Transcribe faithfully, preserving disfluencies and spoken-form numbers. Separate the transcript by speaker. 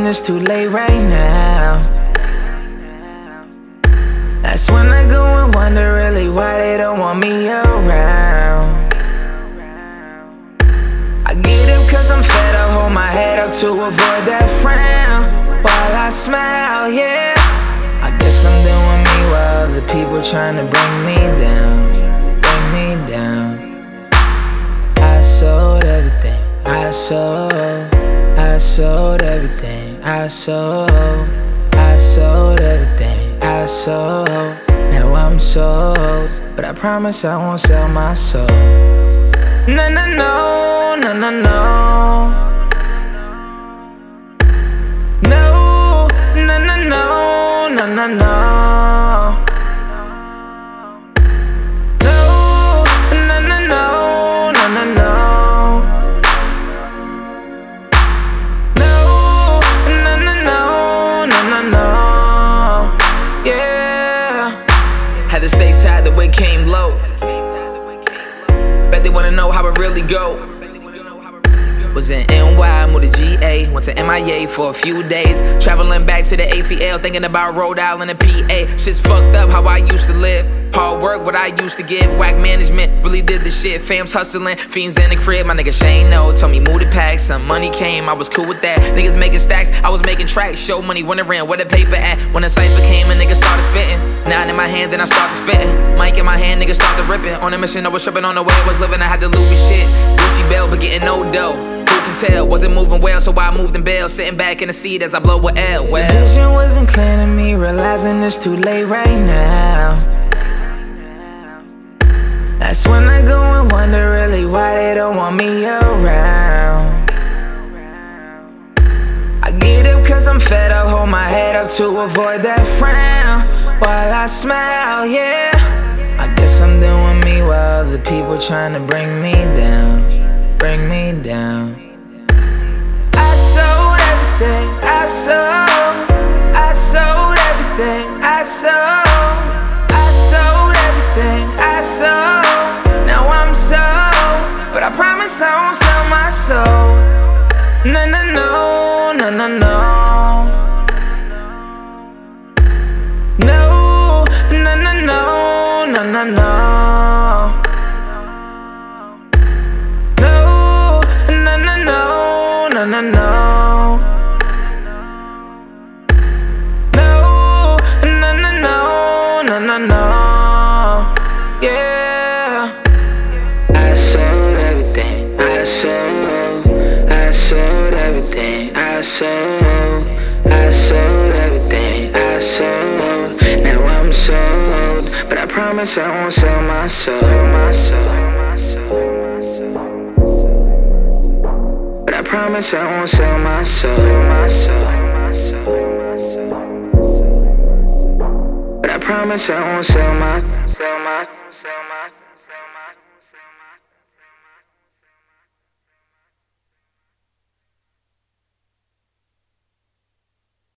Speaker 1: realizing it's too late right now. That's when I go and wonder really why they don't want me around. I get up cause I'm fed up, hold my head up to avoid that frown while I smile, yeah. I guess I'm doing me while other people trying to bring me down, bring me down. I sold everything, I sold, I sold everything, I sold, I sold everything, I sold. Now I'm sold, but I promise I won't sell my soul. No, no, no, no, no, no. No, no, no, no, no, no, no. No, no, no, no, no, no, no. No, no, no, no, no, no, no. Yeah. Had to stay sad, the way came low. Bet they wanna know how it really go. Was in N Y, moved to G A, went to M I A for a few days. Traveling back to the A T L, thinking about Rhode Island and P A. Shit's fucked up how I used to live. Hard work, what I used to give. Whack management, really did the shit. Fam's hustling, fiends in the crib. My nigga Shane knows, told me move the pack. Some money came, I was cool with that. Niggas making stacks, I was making tracks. Show money, wondering where the paper at. When the cipher came, a nigga started spitting. Nine in my hand, then I started spitting. Mic in my hand, niggas started ripping. On a mission, I was tripping on the way I was living. I had to Louis shit. Gucci belt, but getting no dough. Tell, wasn't moving well, so I moved in bail. Sitting back in the seat as I blow with L. Well, the vision wasn't clear to me, realizing it's too late right now. That's when I go and wonder really why they don't want me around. I get up cause I'm fed up, hold my head up to avoid that frown while I smile, yeah. I guess I'm doing me while other people trying to bring me down, bring me down. I sold, I sold everything, I sold, I sold everything, I sold. Now I'm sold, but I promise I won't sell my soul. No, no, no, no, no, no. No, no, no, no, no, no, no. No, no, no, no, no, no, no. No, no, no, yeah. I sold everything, I sold, I sold everything, I sold, I sold everything, I sold. Now I'm sold, but I promise I won't sell my soul, my soul. But I promise I won't sell my soul, my soul. I promise I won't sell my, sell my, sell my